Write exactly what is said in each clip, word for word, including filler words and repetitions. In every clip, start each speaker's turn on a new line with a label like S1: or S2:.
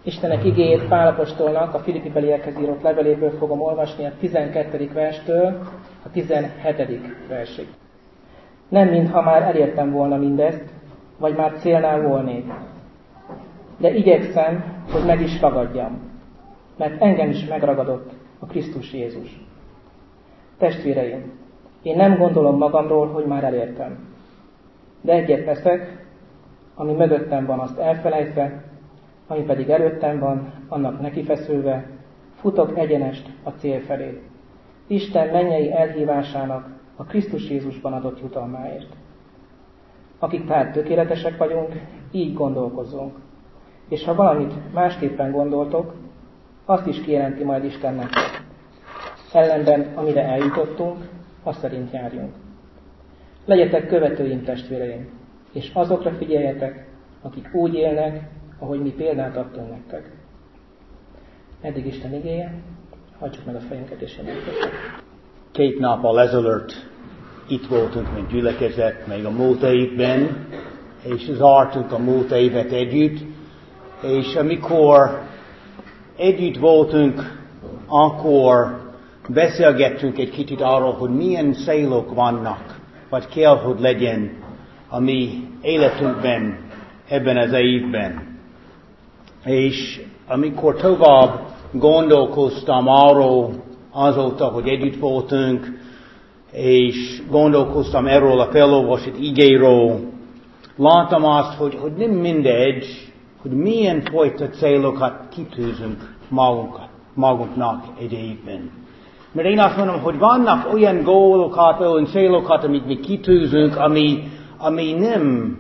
S1: Istenek igéjét Pál apostolnak a Filippibeliekhez írott leveléből fogom olvasni a tizenkettedik verstől a tizenhetedik versig. Nem mintha már elértem volna mindezt, vagy már célnál volnék, de igyekszem, hogy meg is ragadjam, mert engem is megragadott a Krisztus Jézus. Testvéreim, én nem gondolom magamról, hogy már elértem, de egyet teszek, ami mögöttem van, azt elfelejtve, ami pedig előttem van, annak nekifeszülve, futok egyenest a cél felé. Isten mennyei elhívásának a Krisztus Jézusban adott jutalmáért. Akik tehát tökéletesek vagyunk, így gondolkozzunk. És ha valamit másképpen gondoltok, azt is kijelenti majd Istennek. Ellenben, amire eljutottunk, azt szerint járjunk. Legyetek követőim, testvéreim, és azokra figyeljetek, akik úgy élnek, ahogy mi példát adtunk nektek. Eddig Isten igéje, hagyjuk meg a fejünket és imádkozzunk.
S2: Két nappal ezelőtt itt voltunk, mint gyülekezet, még a múlt évben, és zártuk a múlt évet együtt, és amikor együtt voltunk, akkor beszélgettünk egy kicsit arról, hogy milyen célok vannak, vagy kell, hogy legyen a mi életünkben ebben az évben. És amikor tovább gondolkoztam arról, azóta, hogy együtt voltunk, és gondolkoztam erről a felolvasott igéről, láttam azt, hogy, hogy nem mindegy, hogy milyen fajta célokat kitűzünk magunkat, magunknak egy évben. Mert én azt mondom, hogy vannak olyan gólokat, olyan célokat, amit mi kitűzünk, ami, ami nem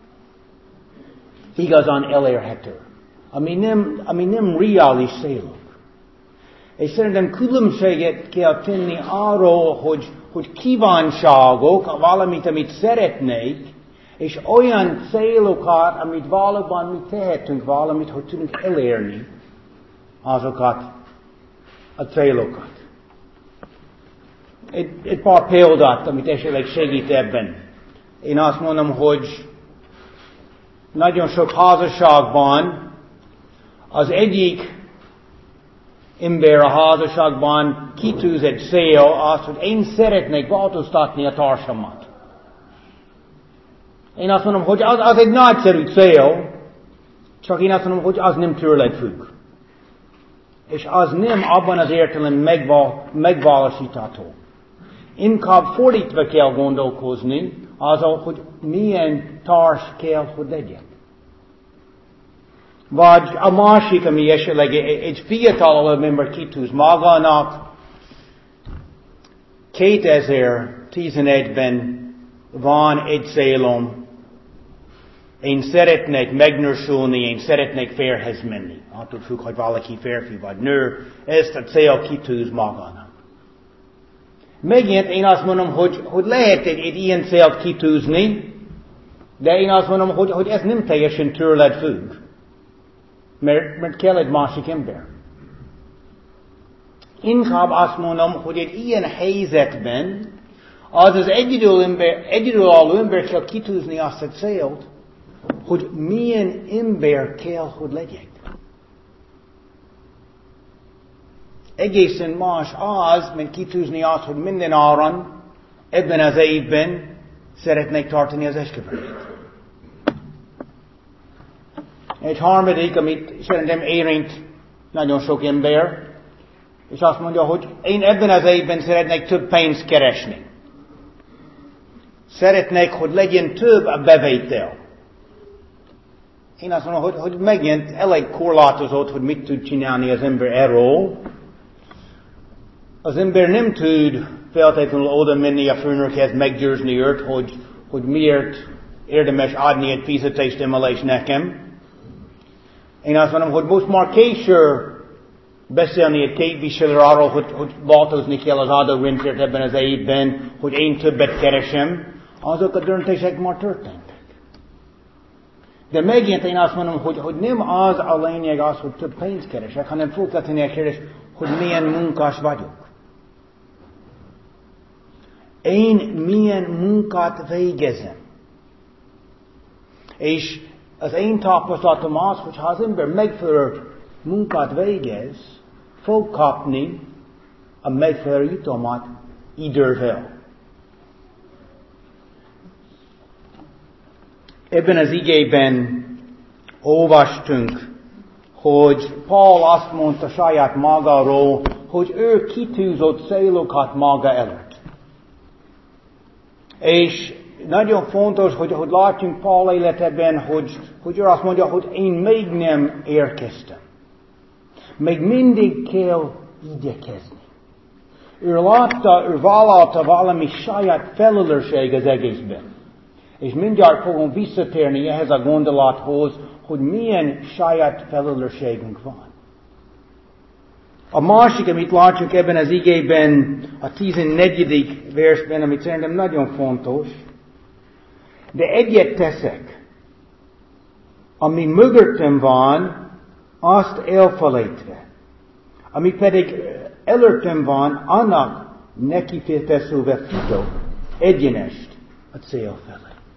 S2: igazán elérhető. Ami nem, ami nem reális célok. És szerintem különbséget kell tenni arról, hogy, hogy kívánságok, valamit, amit szeretnék, és olyan célokat, amit valóban mi tehetünk valamit, hogy tudunk elérni azokat a célokat. Egy, egy pár példát, amit esetleg segít ebben. Én azt mondom, hogy nagyon sok házasságban az egyik ember a házasságban kitűzött cél az, hogy én szeretnék változtatni a társamat. Én azt mondom, hogy az, az egy nagyszerű cél, csak én azt mondom, hogy az nem tőled függ. És az nem abban az értelemben megval, megvalósítható. Inkább fordítva kell gondolkozni azon, hogy milyen társ kell, hogy legyen. Vagy a másik, ami esetleg egy fiatalabb ember kitűz magának, kétezer-tizenegyben van egy célom, én szeretnék megnősülni, én szeretnék férhez menni. Attól függ, hogy valaki férfi vagy nő, ezt a cél kitűz magának. Megint én azt mondom, hogy, hogy lehet egy, egy ilyen célt kitűzni, de én azt mondom, hogy, hogy ez nem teljesen tőled függ. Mert, mert kell egy másik ember. Inkább azt mondom, hogy egy ilyen helyzetben az az egyedül ember, egyedülálló ember kell kitűzni azt a célt, hogy milyen ember kell, hogy legyek. Egészen más az, mint kitűzni azt, hogy minden áron ebben az évben szeretnék tartani az esküvőjét. Egy harmadik, amit szerintem érint nagyon sok ember, és azt mondja, hogy én ebben az évben szeretnék több pénzt keresni. Szeretnék, hogy legyen több a bevétel. Én azt mondom, hogy, hogy megint elég korlátozott, hogy mit tud csinálni az ember erről. Az ember nem tud feltétlenül oda menni a főnökhez meggyőzni őt, hogy, hogy miért érdemes adni egy fizetést emelés nekem. Én azt mondom, hogy most már később beszélni egy képviselő arról, hogy, hogy változni kell az adórendszert ebben az évben, hogy én többet keresem, azok a döntések már történtek. De megint én azt mondom, hogy, hogy nem az a lényeg az, hogy több pénzt keresek, hanem föltetni a kérdés, hogy milyen munkás vagyok. Én milyen munkát végezem. És az én tapasztalatom az, hogy ha az ember megfelelő munkát végez, fog kapni a megfelelő jutalmat idővel. Ebben az igében olvastunk, hogy Paul azt mondta saját magáról, hogy ő kitűzott célokat maga előtt. És nagyon fontos, hogy, hogy látjunk Paul életében, hogy, hogy ő azt mondja, hogy én még nem érkeztem. Még mindig kell igyekezni. Ő látta, ő vállalta valami saját felelősség az egészben. És mindjárt fogom visszatérni ehhez a gondolathoz, hogy milyen saját felelősségünk van. A másik, amit látjuk ebben az igében, a tizennegyedik versben, amit szerintem nagyon fontos, de egyet teszek, ami mögöttem van, azt elfelejtve. Ami pedig előttem van, annak nekifélteszülve futok egyenest a cél felé.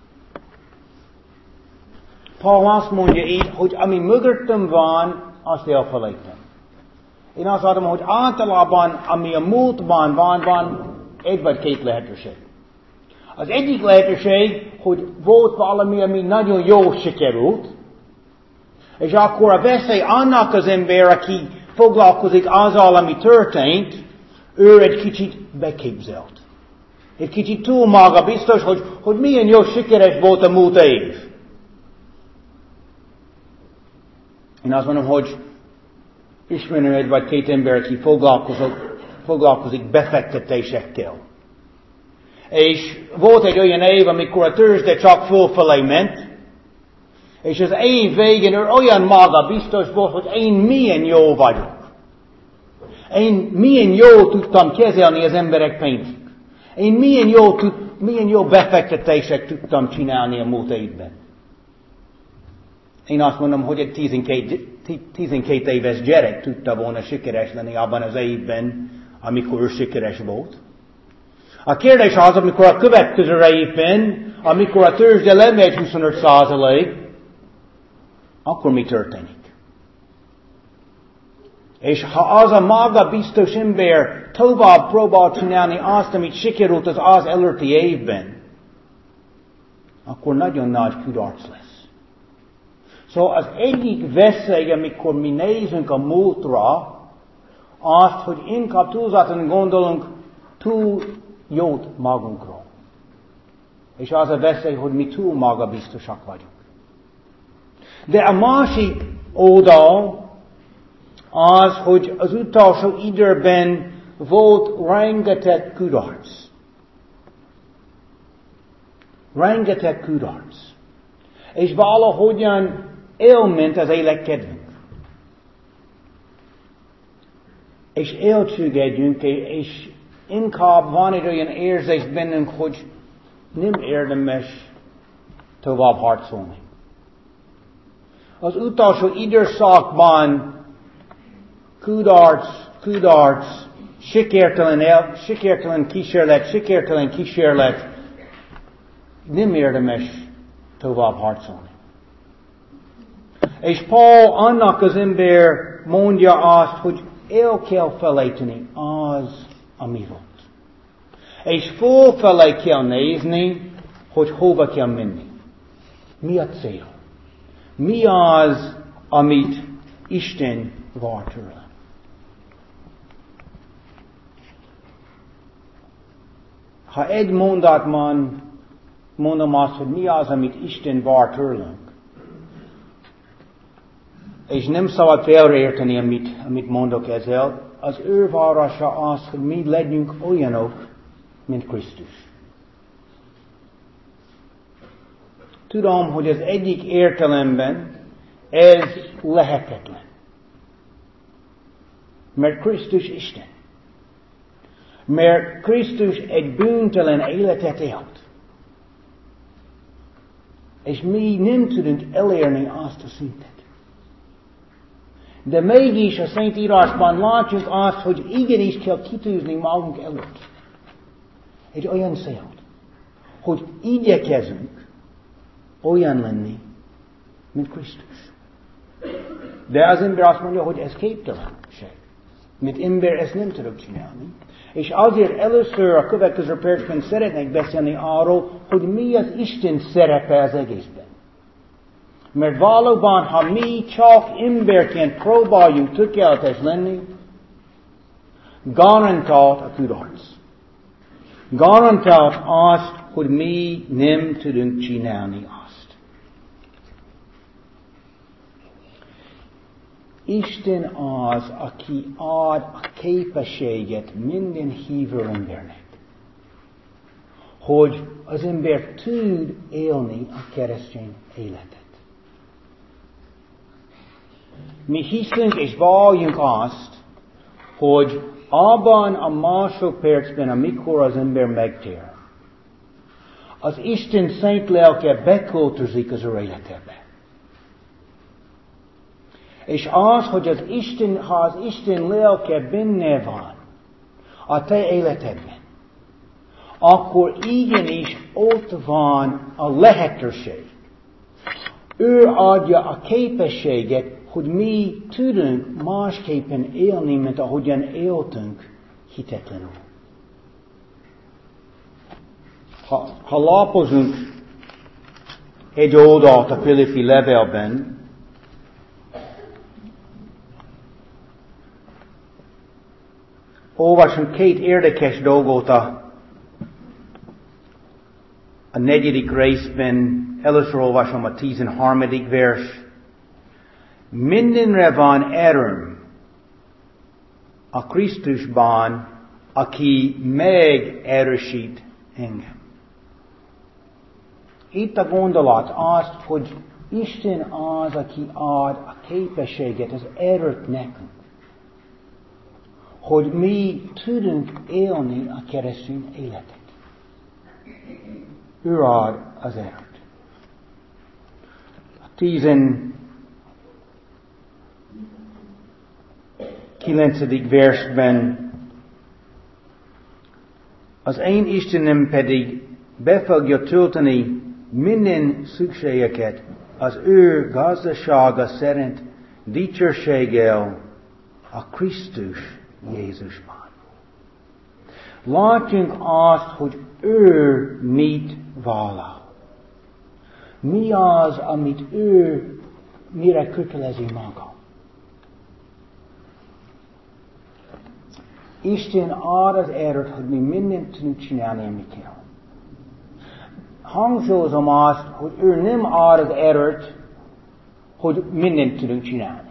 S2: Paul azt mondja így, hogy ami mögöttem van, azt elfelejtem. Én azt mondom, hogy általában, ami a múltban van, van egy vagy két lehetőség. Az egyik lehetőség, hogy volt valami, ami nagyon jól sikerült, és akkor a veszély annak az ember, aki foglalkozik azzal, ami történt, ő egy kicsit beképzelt. Egy kicsit túl maga biztos, hogy, hogy milyen jó sikeres volt a múlt év. Én azt mondom, hogy ismerem egy vagy két ember, aki foglalkozik, foglalkozik befektetésekkel. És volt egy olyan év, amikor a tőzsde csak fölfelé ment, és az év végén ő olyan maga biztos volt, hogy én milyen jó vagyok. Én milyen jól tudtam kezelni az emberek pénzét. Én milyen jó, tud, milyen jó befektetések tudtam csinálni a múlt évben. Én azt mondom, hogy egy tizenkét éves gyerek tudta volna sikeres lenni abban az évben, amikor ő sikeres volt. A kérdés az, amikor a következő évben, amikor a tőzsde lemegy huszonöt százalék, akkor mi történik? És ha az a maga biztos ember tovább próbál csinálni azt, amit sikerült az az előtti évben, akkor nagyon nagy kudarc lesz. Szóval az egyik veszély, amikor mi nézünk a múltra, azt, hogy inkább túlzottan gondolunk túl jót magunkról. És az a veszély, hogy mi túl magabiztosak vagyunk. De a másik oldal az, hogy az utolsó időben volt rengeteg kudarc. Rengeteg kudarc. És valahogyan elment az életkedvünk. És elcsüggedjünk, és inkább van egy olyan érzés bennünk, hogy nem érdemes tovább harcolni. Az utolsó időszakban kudarc, kudarc, sikertelen, el, sikertelen kísérlet, sikertelen kísérlet, nem érdemes tovább harcolni. És Paul annak az ember mondja azt, hogy el kell felejteni az, ami volt. És fölfelé kell nézni, hogy hova kell menni. Mi a cél? Mi az, amit Isten vár tőle? Ha egy mondatban mondom azt, hogy mi az, amit Isten vár tőlünk, és nem szabad félreérteni, amit, amit mondok ezzel, az ő várása az, hogy mi legyünk olyanok, mint Krisztus. Tudom, hogy az egyik értelemben ez lehetetlen. Mert Krisztus Isten. Mert Krisztus egy bűntelen életet élt. És mi nem tudunk elérni azt a szintet. De mégis a Szentírásban látjuk azt, hogy igenis kell kitűzni magunk előtt. Egy olyan célt, hogy igyekezünk olyan lenni, mint Krisztus. De az ember azt mondja, hogy ez képtelenség. Mint ember ezt nem tudok csinálni. És azért először a következő percben szeretnék beszélni arról, hogy mi az Isten szerepe az egészben. Mert valóban, ha mi csak emberként próbáljuk tökéletes lenni, garantált a kudarc. Garantált azt, hogy mi nem tudunk csinálni azt. Isten az, aki ad a képességet minden hívő embernek, hogy az ember tud élni a keresztény életet. Mi hiszünk és valljunk azt, hogy abban a másodpercben, amikor az ember megtér, az Isten szent lelke beköltözik az ő életébe. És az, hogy az Isten, ha az Isten lelke benne van a te életedben, akkor igenis ott van a lehetőség. Ő adja a képességet, hogy mi tudunk másképpen élni, mint ahogyan éltünk hitetlenül. Ha, ha lapozunk egy oldalt a Filippi levélben, olvasunk két érdekes dolgot a, a negyedik részben. Először olvasom a tizenharmadik vers. Mindenre van erőm a Krisztusban, aki megerősít engem. Itt a gondolat az, hogy Isten az, aki ad a képességet, az erőt nekünk, hogy mi tudunk élni a keresztény életet. Ő ad az erőt. A tizenkilencedik versben az én Istenem pedig be fogja tölteni minden szükségeket az ő gazdasága szerint dicsőséggel a Krisztus Jézusban. Látjunk azt, hogy ő mit vállal. Mi az, amit ő mire kötelezi maga. Isten ad az erőt, hogy mi mindent tudunk csinálni, amit kell. Hangsúlyozom azt, hogy ő nem ad az erőt, hogy mindent tudunk csinálni.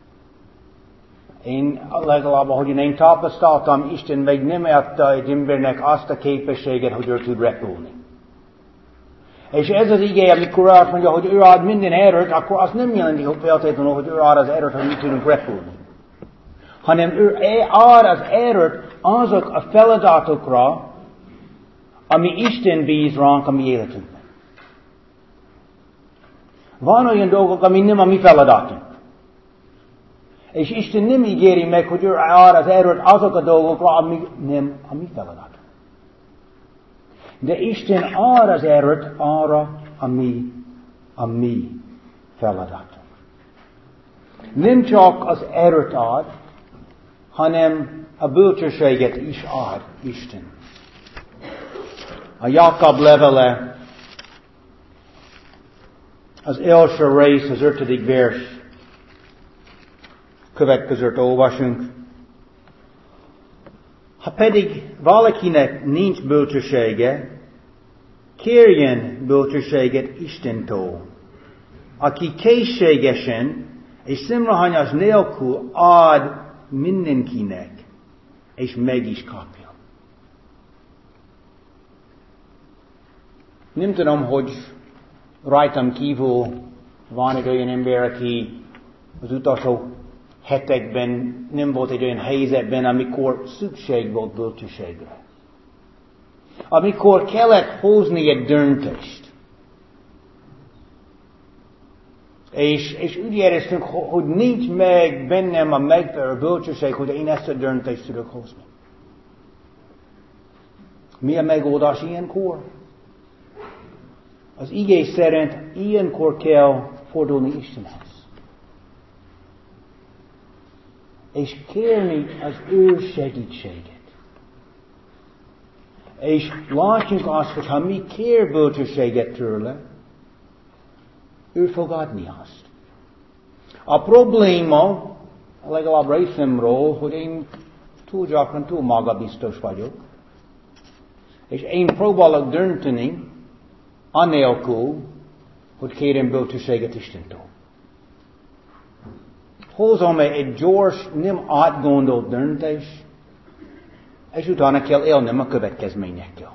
S2: Én legalább, ahogyan én tapasztaltam, Isten meg nem adta egy embernek azt a képességet, hogy ő tud repülni. És ez az ige, amikor azt mondja, hogy ő ad minden erőt, akkor azt nem jelenti, hogy feltétlenül, hogy ő ad az erőt, hogy mi tudunk repülni. Hanem ő ad az erőt azok a feladatokra, ami Isten bíz ránk a mi életünkben. Van olyan dolgok, ami nem a mi feladatunk. És Isten nem ígéri meg, hogy ő ad az erőt azok a dolgokra, ami nem a mi feladatunk. De Isten ad az erőt arra, ami a mi feladatunk. Nem csak az erőt ad, hanem a bölcsességet is ad Isten. A Jákob levele, az első rész, az ötödik vers, következőt olvasunk. Ha pedig valakinek nincs bölcsessége, kérjen bölcsességet Istentől, aki készségesen és szimrahányás nélkül ad mindenkinek, és meg is kapja. Nem tudom, hogy rajtam kívül van egy olyan ember, aki az utolsó hetekben nem volt egy olyan helyzetben, amikor szükség volt bölcsességre. Amikor kellett hozni egy döntést. És, és úgy éreztünk, hogy nincs meg bennem a megfelelő bölcsesség, hogy én ezt a döntést tudok hozni. Mi a megoldás ilyenkor? Az igé szerint ilyenkor kell fordulni Istenhez. És kérni az ő segítséget. És látjuk azt, hogy ha mi kér bölcsességet tőle, ő fog adni azt. A probléma, legalább részemről, hogy én túl gyakran, túl magabiztos vagyok, és én próbálok dönteni, anélkül, hogy kérem bölcsességet Istentől. Hozom egy gyors, nem átgondolt döntés, és utána kell élnem a következményekkel.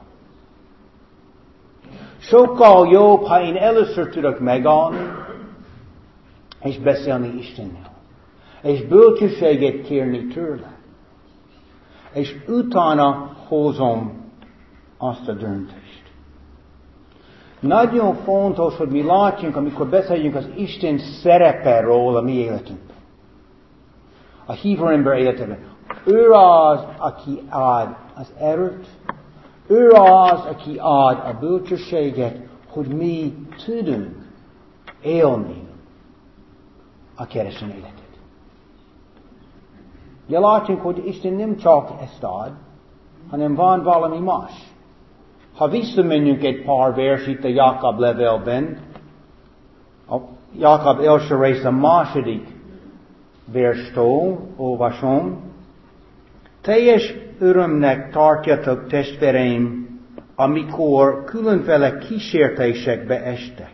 S2: Sokkal jobb, ha én először tudok megállni, és beszélni Istennel. És bölcsességet kérni tőle. És utána hozom azt a döntést. Nagyon fontos, hogy mi látjunk, amikor beszéljünk az Isten szereperől a mi életünkben. A hívő ember életében. Ő az, aki ad az erőt. Ő az, aki ad a bölcsességet, hogy mi tudunk élni a keresztény életet. De látjuk, hogy Isten nem csak ezt ad, hanem van valami más. Ha visszamegyünk egy pár vers itt a Jákob levélben, a Jákob első rész a második verstől olvasom. Teljes örömnek tartjatok, testvéreim, amikor különféle kísértésekbe estek.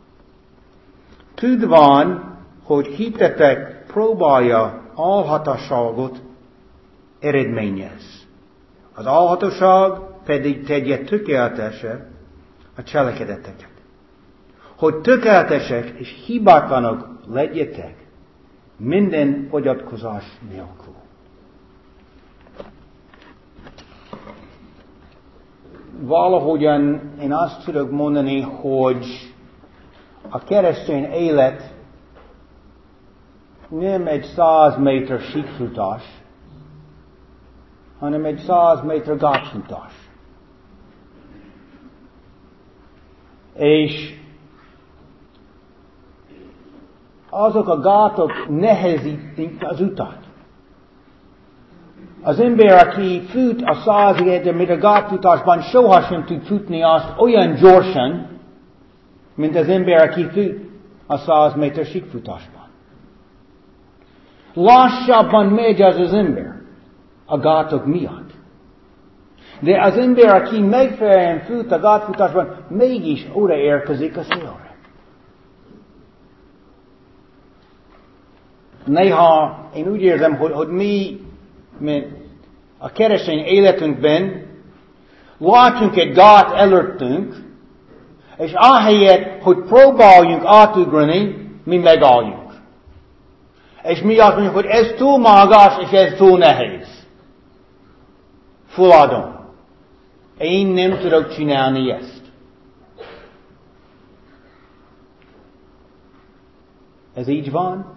S2: Tudván, hogy hitetek próbálja álhatóságot eredményez. Az álhatóság pedig tegye tökéletesebb a cselekedeteket. Hogy tökéletesek és hibátlanok legyetek minden fogyatkozás nélkül. Valahogyan én azt tudok mondani, hogy a keresztény élet nem egy száz méter síkfutás, hanem egy száz méter gátfutás. És azok a gátok nehezítik az utat. Az ember, aki fut a száz méter gátfutásban, sohasem tud futni azt olyan gyorsan, mint az ember, aki fut a száz méter síkfutásban. Lassabban megy az az ember a gátok miatt. De az ember, aki megfelelően fut a gátfutásban, mégis odaérkezik a célra. Néha én úgy érzem, hogy, hogy mi, mint a keresztény életünkben látunk egy gát előttünk, és ahelyett, hogy próbáljunk átugrani, mi megálljuk. És mi azt mondjuk, hogy ez túl magas, és ez túl nehéz. Feladom. Én nem tudok csinálni ezt. Ez így van?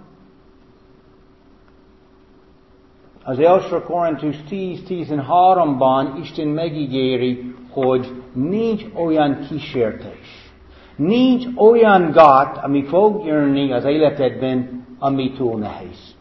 S2: Az első Korintus tíz tizenháromban Isten megígéri, hogy nincs olyan kísértés. Nincs olyan gát, ami fog jönni az életedben, ami túl nehéz.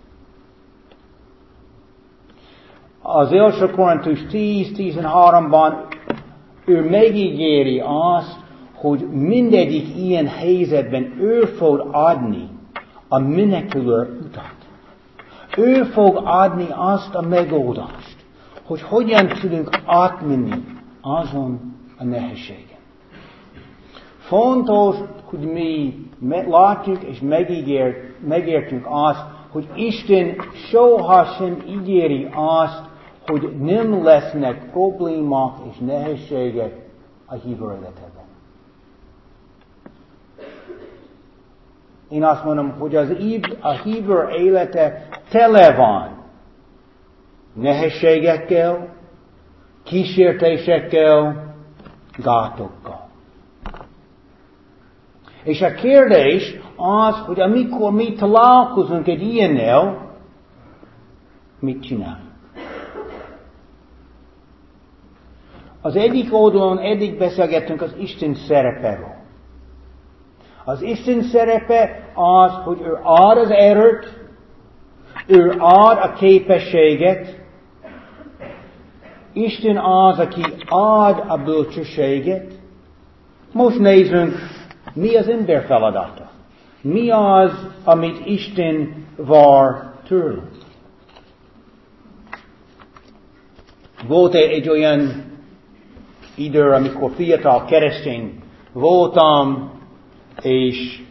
S2: Az első Korintus tíz tizenháromban ő megígéri azt, hogy mindegyik ilyen helyzetben ő fog adni a menekülő utat. Ő fog adni azt a megoldást, hogy hogyan tudunk átmenni azon a nehézségen. Fontos, hogy mi látjuk és megígért, megértünk azt, hogy Isten sohasem ígéri azt, hogy nem lesznek problémák és nehézségek a hívő életében. Én azt mondom, hogy az a hívő élete tele van nehézségekkel, kísértésekkel, gátokkal. És a kérdés az, hogy amikor mi találkozunk egy ilyennel, mit csinálunk? Az egyik oldalon eddig beszélgettünk az Isten szerepéről. Az Isten szerepe az, hogy ő ad az erőt, ő ad a képességet. Isten az, aki ad a bölcsességet. Most nézzünk, mi az ember feladata. Mi az, amit Isten vár tőlünk. Volt egy olyan idő, amikor fiatal keresztény voltam, és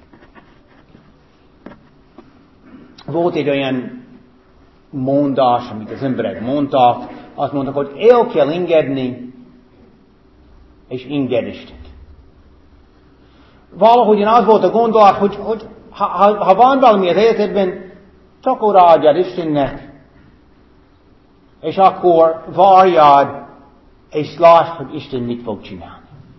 S2: volt egy olyan mondás, amit az emberek mondtak, azt mondtak, hogy el kell engedni, és engedd Istent. Valahogyan az volt a gondolat, hogy, hogy ha, ha, ha van valami az életedben, csak odaadjad Istennek, és akkor várjad, és lásd, hogy Isten mit fog csinálni.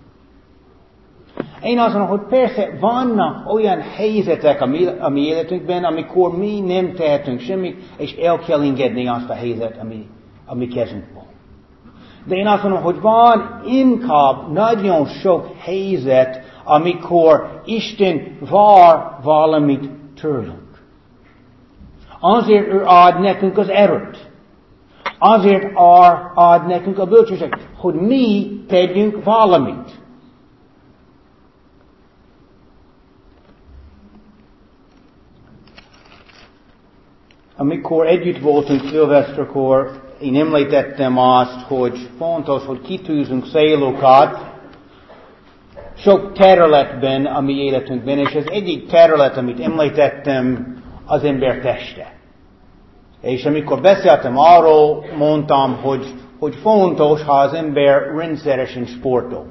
S2: Én azt mondom, hogy persze vannak olyan helyzetek a mi, a mi életünkben, amikor mi nem tehetünk semmit, és el kell engedni azt a helyzet, ami, ami kezünkben. De én azt mondom, hogy van inkább nagyon sok helyzet, amikor Isten vár valamit tőlünk. Azért ő ad nekünk az erőt. Azért ad nekünk a bölcsességet, hogy mi tegyünk valamit. Amikor együtt voltunk szilveszterkor, én említettem azt, hogy fontos, hogy kitűzünk célokat sok területben a mi életünkben, és az egyik terület, amit említettem, az ember teste. És amikor beszéltem arról, mondtam, hogy, hogy fontos, ha az ember rendszeresen sportol.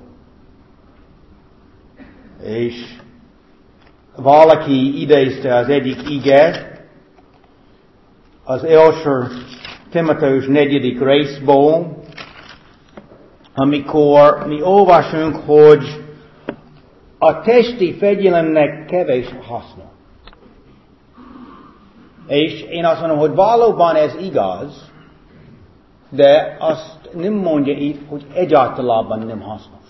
S2: És valaki idézte az egyik ige, az első Timotheus negyedik részból, amikor mi olvasunk, hogy a testi fegyelemnek kevés haszna. És én azt mondom, hogy valóban ez igaz, de azt nem mondja itt, hogy egyáltalában nem hasznos.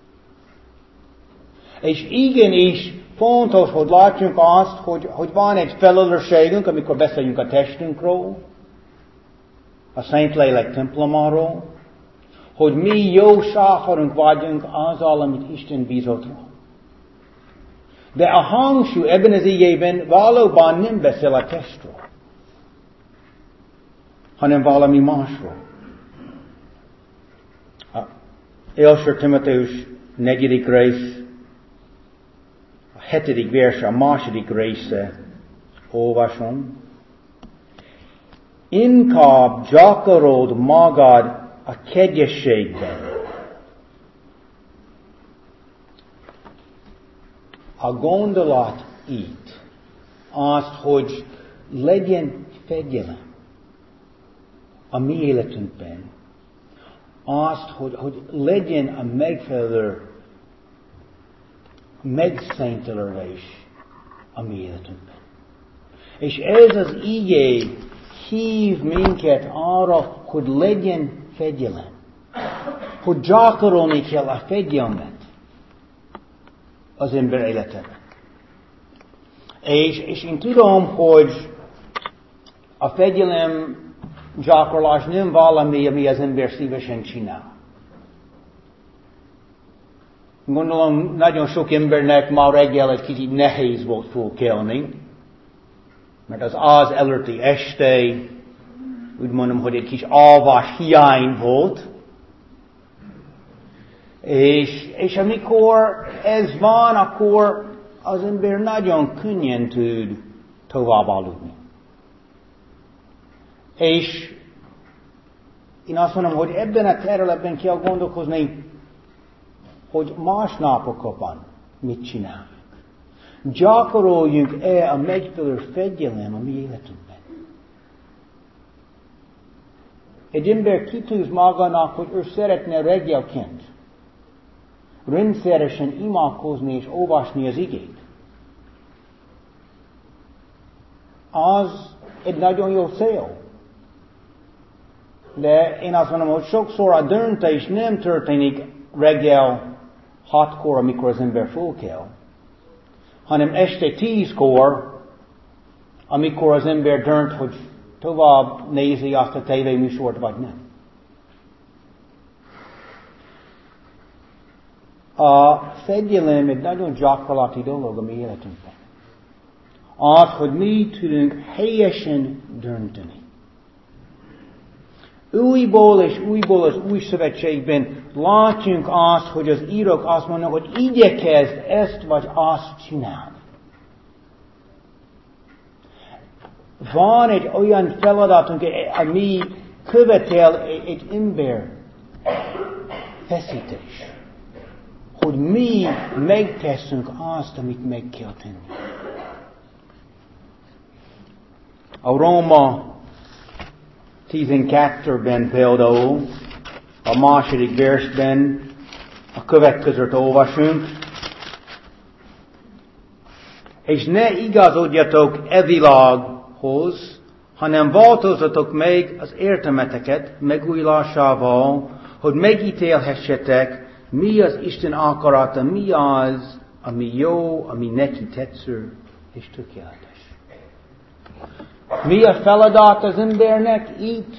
S2: És igenis fontos, hogy látjunk azt, hogy, hogy van egy felelősségünk, amikor beszélünk a testünkről, a Szentlélek templomáról, hogy mi jó sátorunk vagyunk azzal, amit Isten bízott rá. De a hangsúly ebben az igében valóban nem beszél a testről, hanem valami másról. A első Timotheus negyedik rész, a hetedik vers, a második része olvasom. Inkább gyakorold magad a kegyességben. A gondolat itt azt, hogy legyen fegyelem a mi életünkben. Azt, hogy, hogy legyen a megfelelő megszentelődés a mi életünkben. És ez az igé hív minket arra, hogy legyen fegyelem. Hogy gyakorolni kell a fegyelmet az ember életében. És, és én tudom, hogy a fegyelem gyakorlás nem valami, ami az ember szívesen csinál. Gondolom, nagyon sok embernek ma reggel egy kicsit nehéz volt fölkelni, mert az az előtti este, úgy mondom, hogy egy kis alvás hiány volt. És, és amikor ez van, akkor az ember nagyon könnyen tud tovább aludni. És én azt mondom, hogy ebben a területben kell gondolkozni, hogy más napokban mit csináljuk. Gyakoroljunk-e a megfelelő fegyelem a mi életünkben? Egy ember kitűz magának, hogy ő szeretne reggelként rendszeresen imádkozni és olvasni az igét. Az egy nagyon jó cél. De én azt mondom, hogy sokszor a döntés nem történik reggel hatkor, amikor az ember fölkel, hanem este tízkor, amikor az ember dönt, hogy tovább nézi azt a tévéműsort, vagy nem. A fegyelem egy nagyon gyakorlati dolog a mi életünkben. Az, hogy mi tudunk helyesen dönteni. Újból és újból az új szövetségben látjunk azt, hogy az írók azt mondnak, hogy igyekezd ezt vagy azt csinálni. Van egy olyan feladatunk, ami követel egy ember feszítés. Hogy mi megteszünk azt, amit meg kell tenni. A Róma tizenkettőben például, a második versben a következőt olvasunk. És ne igazodjatok e világhoz, hanem változzatok meg az értelmeteket megújulásával, hogy megítélhessetek, mi az Isten akarata, mi az, ami jó, ami neki tetsző és tökéletes. Mi a feladat az embernek itt?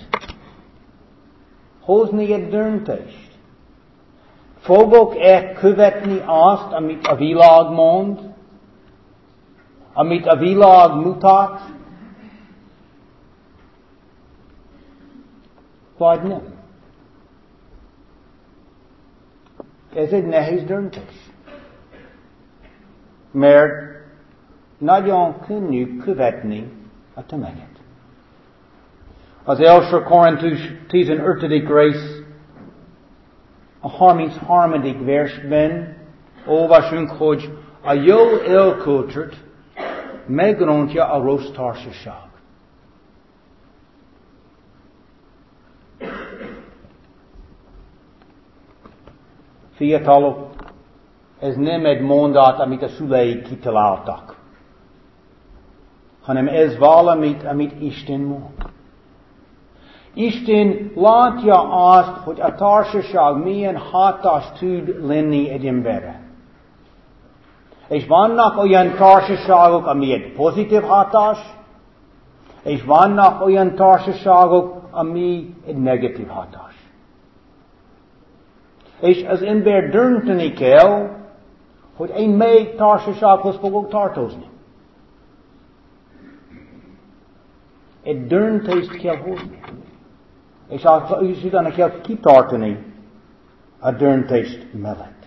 S2: Hozni egy döntést. Fogok-e követni azt, amit a világ mond? Amit a világ mutat? Vagy nem? Ez egy nehéz döntés. Mert nagyon könnyű követni a tömeget. Az első Korintus tizenötödik rész, a harmincharmadik versben olvasunk, hogy a jó elköltőt megrontja a rossz társaság. Fiatalok, ez nem egy mondat, amit a szüleik kitaláltak, hanem ez valamit, amit Isten mond. Isten látja azt, hogy a társaság milyen hatás tud lenni egy emberre. És vannak olyan társaságok, ami egy pozitív hatás, és vannak olyan társaságok, ami egy negatív hatás. És az ember dönteni kell, hogy én melyik társasághoz fogok tartozni. Egy döntést kell hozni. És utána kell kitartani a döntést mellett.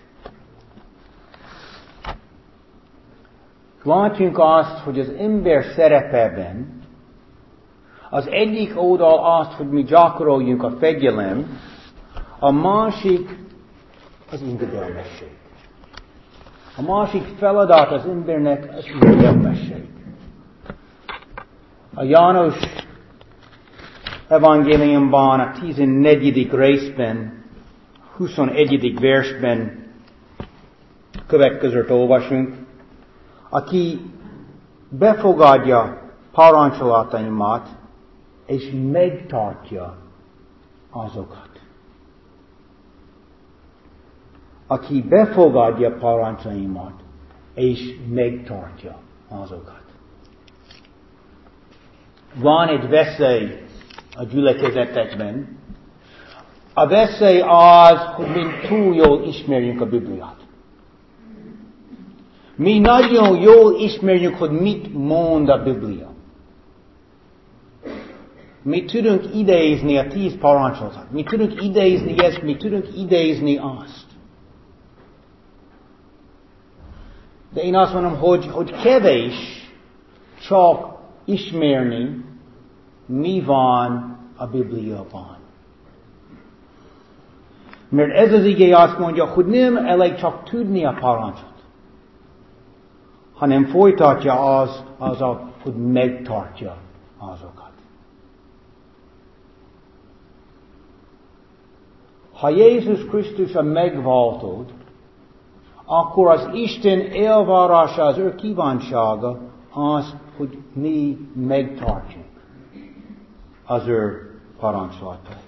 S2: Látjunk azt, hogy az ember szerepeben az egyik oldal azt, hogy mi gyakoroljunk a fegyelem, a másik az engedelmesség. A másik feladat az embernek az engedelmesség. A János evangéliumban, a tizennegyedik részben, huszonegyedik versben következőt olvasunk. Aki befogadja parancsolataimat, és megtartja azokat. Aki befogadja parancsolaimat, és megtartja azokat. Van egy veszély a gyülekezetekben. A veszély az, hogy mi túl jól ismerjünk a Bibliát. Mi nagyon jól ismerjük, hogy mit mond a Biblia. Mi tudunk idézni a tíz parancsolatot. Mi tudunk idézni ezt, mi tudunk idézni azt. De én azt mondom, hogy, hogy kevés csak ismerni, mi van a Bibliában. Mert ez az ige azt mondja, hogy nem elég csak tudni a parancsot, hanem folytatja az, az a, hogy megtartja azokat. Ha Jézus Krisztus a megváltód, akkor az Isten elvárása, az ő kívánsága az, hogy mi megtartjuk az ő parancsolatait.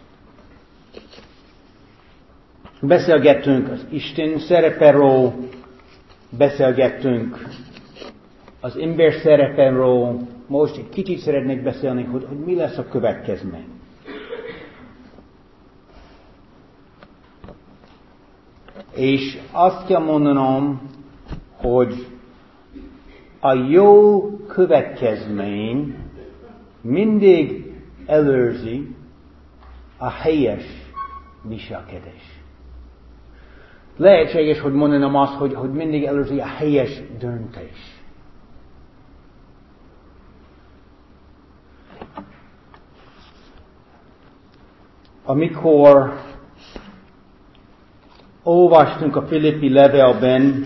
S2: Beszélgettünk az Isten szereperől, beszélgettünk az ember szerepemről most egy kicsit szeretnék beszélni, hogy, hogy mi lesz a következmény. És azt kell mondanom, hogy a jó következmény mindig előzi a helyes viselkedés. Lehetséges, hogy mondanom azt, hogy, hogy mindig előzi a helyes döntés. Amikor olvastunk a Filippi levélben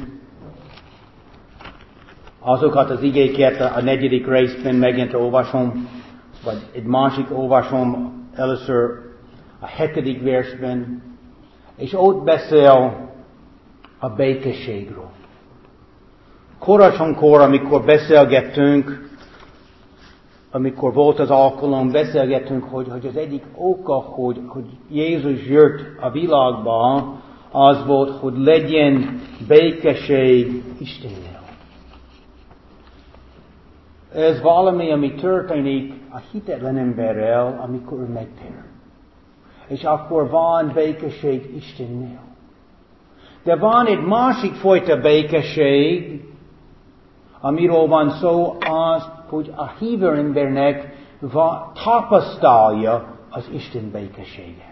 S2: azokat az igéket, a negyedik részben megint olvasom, vagy egy másik olvasom először a hetedik versben, és ott beszél a békességről. Korábbankor, amikor beszélgettünk, amikor volt az alkalom, beszélgettünk, hogy, hogy az egyik oka, hogy, hogy Jézus jött a világba, az volt, hogy legyen békesség Istennel. Ez valami, ami történik a hitetlen emberrel, amikor ő megtér. És akkor van békesség Istennel. De van egy másik fajta békesség, amiről van szó, az, hogy a hívő embernek tapasztalja az Isten békessége.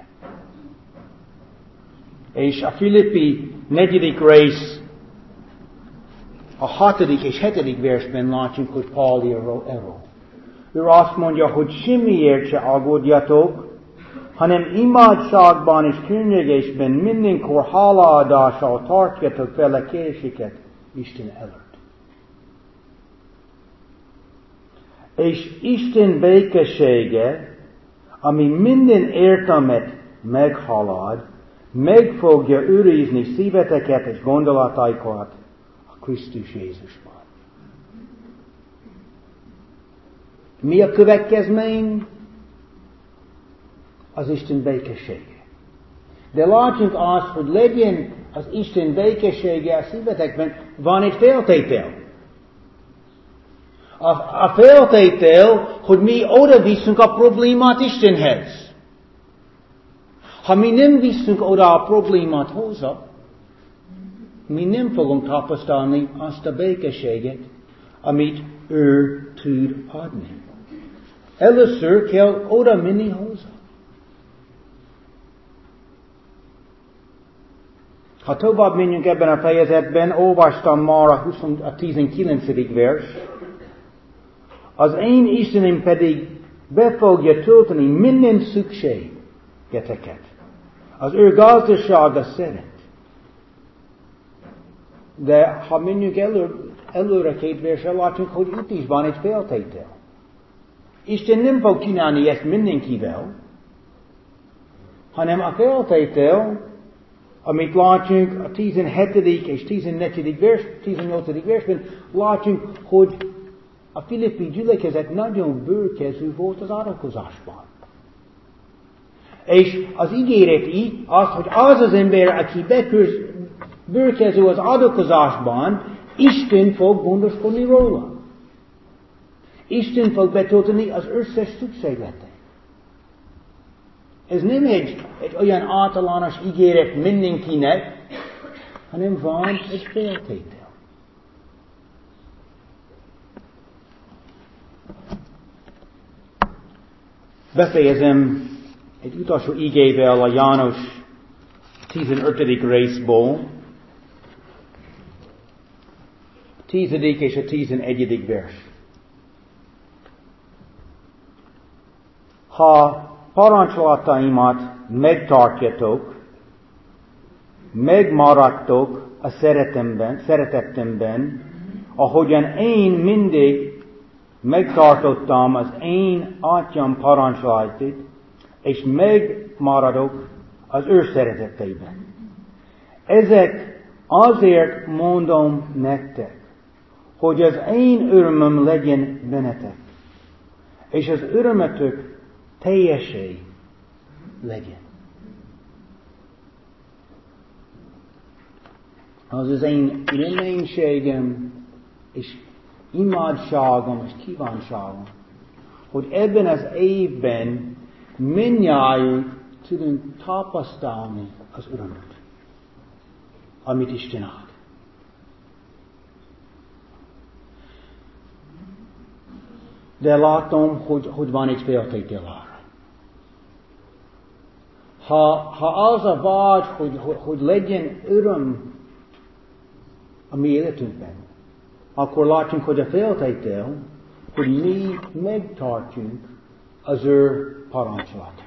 S2: És a Filippi negyedik rész, a hatodik és hetedik versben látjuk, hogy Paul ír erről. Ő azt mondja, hogy semmiért se aggódjatok, hanem imádságban és könyörgésben mindenkor hálaadással tartjatok fel a kéréseket Isten előtt. És Isten békessége, ami minden értelmet meghalad, meg fogja őrizni szíveteket és gondolataikat a Krisztus Jézusban. Mi a következmény? Az Isten békessége. De látjunk azt, hogy legyen az Isten békessége a szívetekben, van egy feltétel. A, a feltétel, hogy mi oda viszünk a problémát Istenhez. Ha mi nem viszünk oda a problémát hozzá, mi nem fogunk tapasztalni azt a békességet, amit ő tud adni. Először kell oda menni hozzá. Ha tovább menjünk ebben a fejezetben, olvastam már a tizenkilencedik vers. Az én Istenem pedig be fogja tölteni minden szükségeteket. Az ő gazdasága szerint. De ha menjünk elő, előre két versre, látunk, hogy itt is van egy feltétel. Isten nem fog csinálni ezt mindenkivel, hanem a feltétel, amit látunk a tizenhetedik és tizennegyedik vers, tizennyolcadik versben, látunk, hogy a filippi gyülekezet nagyon bőkező volt az adakozásban. És az ígéret így az, hogy az az ember, aki bőkező az adakozásban, Isten fog gondoskodni róla. Isten fog betölteni az összes szükségletet. Ez nem egy, egy olyan általános ígéret mindenkinek, hanem van egy feltétel. Befejezem egy utolsó igével a János tizenötödik részból, a tizedik és a tizenegyedik vers. Ha parancsolataimat megtartjatok, megmaradtok a szeretemben, szeretetemben, ahogyan én mindig megtartottam az én atyám parancsolatait, és megmaradok az ő szereteteiben. Ezek azért mondom nektek, hogy az én örömöm legyen bennetek, és az örömetök teljesé legyen. Az az én reménységem, és imádságom és kívánságom, hogy ebben az évben mindnyájunk tudunk tapasztalni az örömöt, amit Isten ad. De látom, hogy, hogy van egy feltétel arra. Ha, ha az a vágy, hogy, hogy, hogy legyen öröm a mi életünkben, akkor látunk, hogy a feltétel, hogy mi megtartjunk az ő parancsolatát.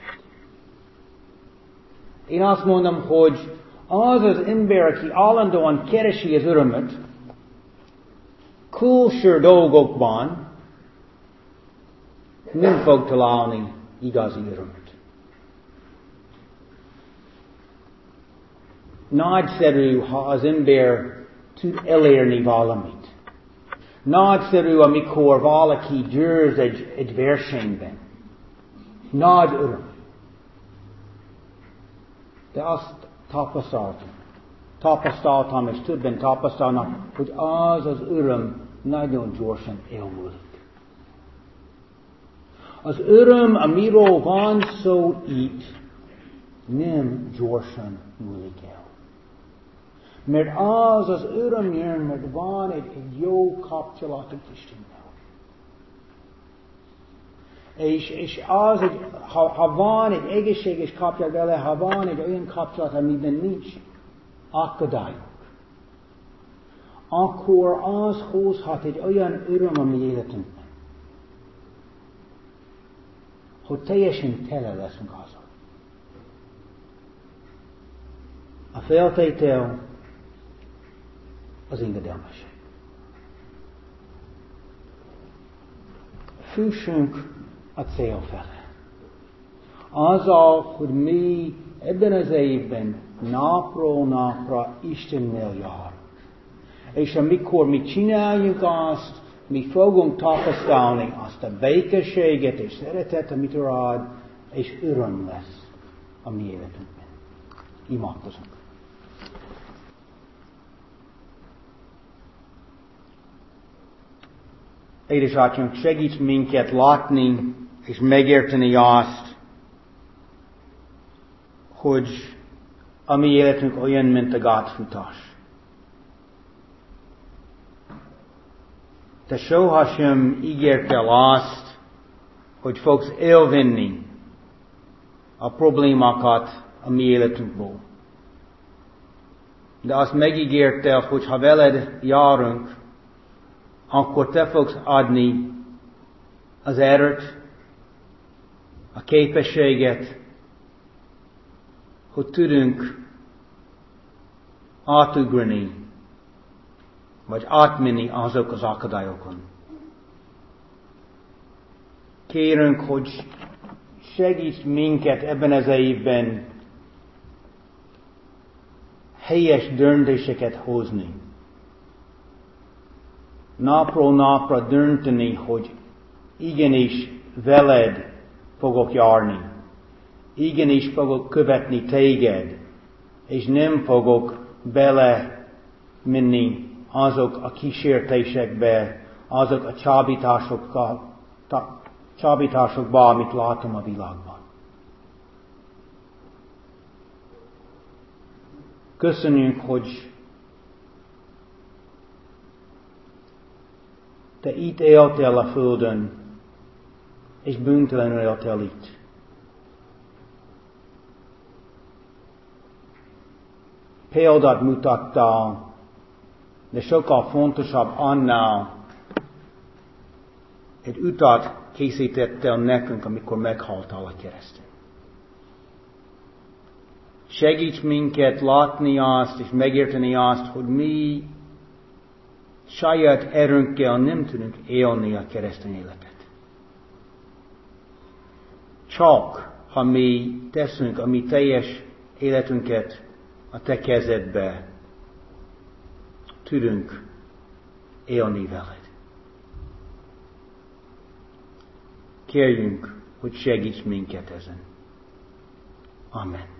S2: Én azt mondom, hogy az az ember, aki állandóan keresi az örömöt, külső dolgokban nem fog találni igazi örömöt. Nagyszerű, ha az ember tud elérni valamit. Nagyszerű, amikor valaki győz egy, egy versenyben. Nagy öröm. De azt tapasztaltam. Tapasztaltam, és többen tapasztalnak, hogy az az öröm nagyon gyorsan elmúlik. Az öröm, amiről van szó itt, nem gyorsan múlik el. Mert az az öröm jön, mert van egy, egy jó kapcsolatunk Istennel. És, és az, egy, ha, ha van egy egészséges kapcsolat vele, ha van egy olyan kapcsolat, amiben nincs akadályok, akkor az hozhat egy olyan öröm a mi életünkben, hogy teljesen tele leszünk azzal. A feltétel az engedelmesség. Fussunk a cél fele. Azzal, hogy mi ebben az évben napról napra Istennel járunk. És amikor mi csináljuk azt, mi fogunk tapasztalni azt a békességet és szeretet, amit ő ad, és öröm lesz a mi életünkben. Imádkozunk. Édesatyánk, segíts minket látni és megérteni azt, hogy a mi életünk olyan, mint a gátfutás. Te sohasem ígértél azt, hogy fogsz elvenni a problémákat a mi életünkből. De azt megígértél, hogy ha veled járunk, akkor te fogsz adni az erőt, a képességet, hogy tudunk átugrani, vagy átmenni azok az akadályokon. Kérünk, hogy segíts minket ebben az évben helyes döntéseket hozni. Napról napra dönteni, hogy igenis veled fogok járni. Igenis fogok követni téged, és nem fogok bele menni azok a kísértésekbe, azok a csábításokba, csábításokba, amit látom a világban. Köszönjük, hogy te itt éltél a földön, és bűntelenül éltél itt. Példát mutattál, de sokkal fontosabb annál, egy utat készítettél nekünk, amikor meghaltál a kereszten. Segíts minket látni azt, és megérteni azt, hogy mi saját erőnkkel nem tudunk élni a keresztény életet. Csak, ha mi teszünk a mi teljes életünket a te kezedbe, tudunk élni veled. Kérjünk, hogy segíts minket ezen. Amen.